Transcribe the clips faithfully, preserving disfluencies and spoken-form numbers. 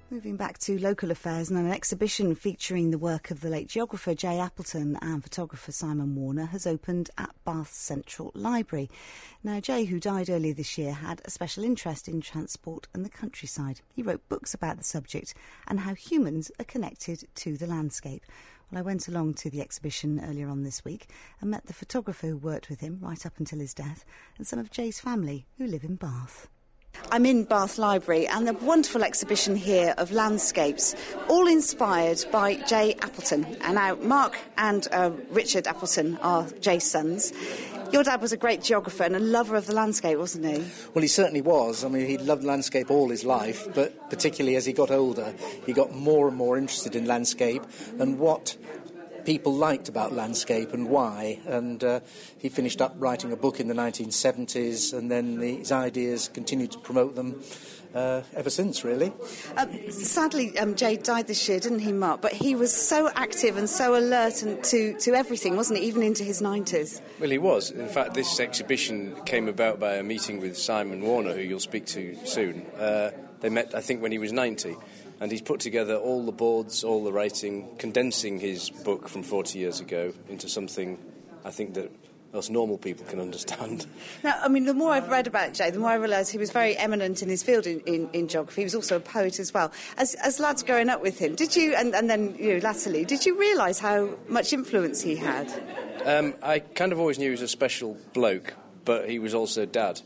Moving back to local affairs, and an exhibition featuring the work of the late geographer Jay Appleton and photographer Simon Warner has opened at Bath Central Library. Now, Jay, who died earlier this year, had a special interest in transport and the countryside. He wrote books about the subject and how humans are connected to the landscape. Well, I went along to the exhibition earlier on this week and met the photographer who worked with him right up until his death and some of Jay's family who live in Bath. I'm in Bath Library and the wonderful exhibition here of landscapes, all inspired by Jay Appleton. And now Mark and uh, Richard Appleton are Jay's sons. Your dad was a great geographer and a lover of the landscape, wasn't he? Well, he certainly was. I mean, he loved landscape all his life, but particularly as he got older, he got more and more interested in landscape and what people liked about landscape and why, and uh, he finished up writing a book in the nineteen seventies, and then his ideas continued to promote them uh, ever since, really. Um, sadly, um, Jay died this year, didn't he, Mark? But he was so active and so alert and to, to everything, wasn't he, even into his nineties? Well, he was. In fact, this exhibition came about by a meeting with Simon Warner, who you'll speak to soon. Uh, they met, I think, when he was ninety. And he's put together all the boards, all the writing, condensing his book from forty years ago into something I think that us normal people can understand. Now, I mean, the more I've read about Jay, the more I realise he was very eminent in his field in, in, in geography. He was also a poet as well. As, as lads growing up with him, did you, and, and then, you know, latterly, did you realise how much influence he had? Um, I kind of always knew he was a special bloke, but he was also dad.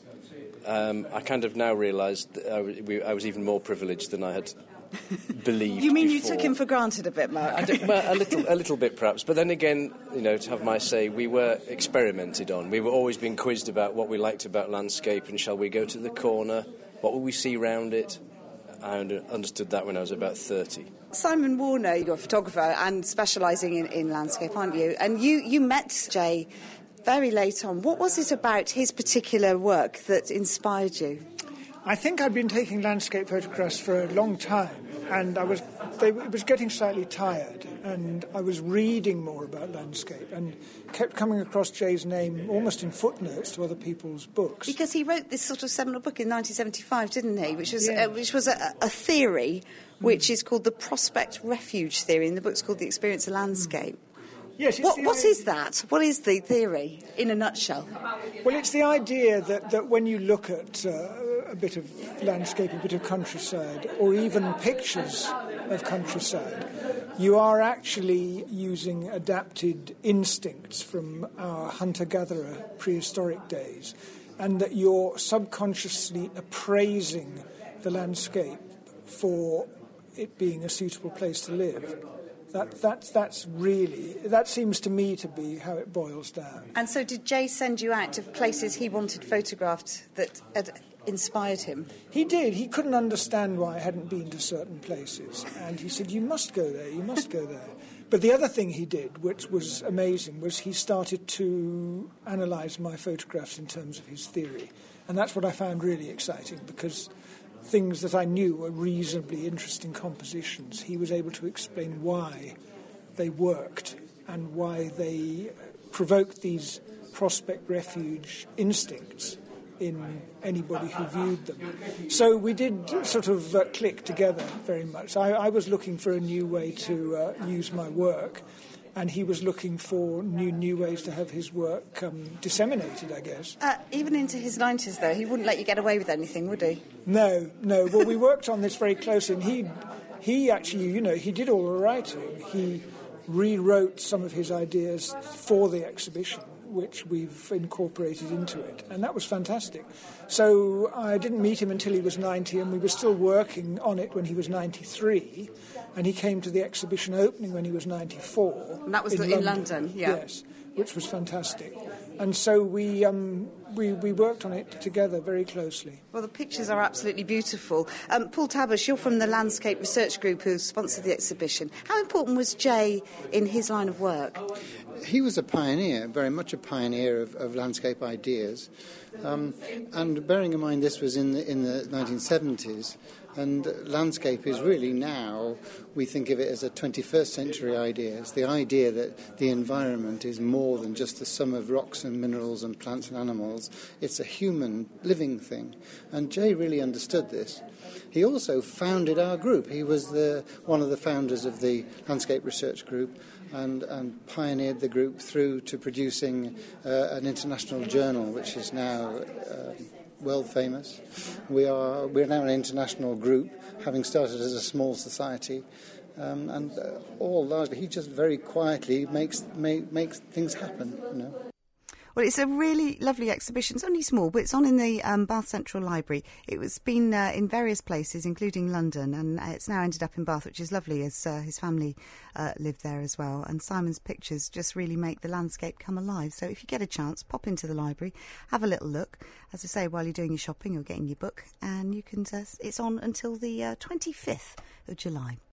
Um, I kind of now realise that I, we, I was even more privileged than I had believed. You mean before. You took him for granted a bit, Mark? I did, well, a little, a little bit perhaps. But then again, you know, to have my say, we were experimented on. We were always being quizzed about what we liked about landscape, and shall we go to the corner? What will we see round it? I understood that when I was about thirty. Simon Warner, you're a photographer and specialising in, in landscape, aren't you? And you, you met Jay very late on. What was it about his particular work that inspired you? I think I'd been taking landscape photographs for a long time, and I was they it was getting slightly tired, and I was reading more about landscape and kept coming across Jay's name almost in footnotes to other people's books. Because he wrote this sort of seminal book in nineteen seventy-five, didn't he? Which was yeah. uh, which was a, a theory which mm. is called the Prospect Refuge Theory, and the book's called The Experience of Landscape. Mm. Yes, what, the, what is that? What is the theory, in a nutshell? Well, it's the idea that, that when you look at uh, a bit of landscape, a bit of countryside, or even pictures of countryside, you are actually using adapted instincts from our hunter-gatherer prehistoric days, and that you're subconsciously appraising the landscape for it being a suitable place to live. That, that's, that's really, that seems to me to be how it boils down. And so did Jay send you out to places he wanted photographed that had inspired him? He did. He couldn't understand why I hadn't been to certain places. And he said, you must go there, you must go there. But the other thing he did, which was amazing, was he started to analyse my photographs in terms of his theory. And that's what I found really exciting, because things that I knew were reasonably interesting compositions, he was able to explain why they worked and why they provoked these prospect refuge instincts in anybody who viewed them. So we did sort of uh, click together very much. I, I was looking for a new way to uh, use my work, and he was looking for new new ways to have his work um, disseminated, I guess. Uh, even into his nineties, though, he wouldn't let you get away with anything, would he? No, no. Well, we worked on this very closely, and he, he actually, you know, he did all the writing. He rewrote some of his ideas for the exhibition, which we've incorporated into it, and that was fantastic. So I didn't meet him until he was ninety, and we were still working on it when he was ninety-three, and he came to the exhibition opening when he was ninety-four. And that was in, the, London. in London, yeah. Yes, which was fantastic. And so we, um, we we worked on it together very closely. Well, the pictures are absolutely beautiful. Um, Paul Tabush, you're from the Landscape Research Group who sponsored the exhibition. How important was Jay in his line of work? He was a pioneer, very much a pioneer of, of landscape ideas. Um, and bearing in mind this was in the, in the nineteen seventies, And landscape is really now, we think of it as a twenty-first century idea. It's the idea that the environment is more than just the sum of rocks and minerals and plants and animals. It's a human living thing. And Jay really understood this. He also founded our group. He was the, one of the founders of the Landscape Research Group and, and pioneered the group through to producing uh, an international journal, which is now uh, world famous. We are we're now an international group, having started as a small society, um, and uh, all largely he just very quietly makes make, makes things happen. You know. Well, it's a really lovely exhibition. It's only small, but it's on in the um, Bath Central Library. It was been uh, in various places, including London, and uh, it's now ended up in Bath, which is lovely, as uh, his family uh, lived there as well. And Simon's pictures just really make the landscape come alive. So if you get a chance, pop into the library, have a little look. As I say, while you're doing your shopping or getting your book, and you can. Uh, it's on until the uh, twenty-fifth of July.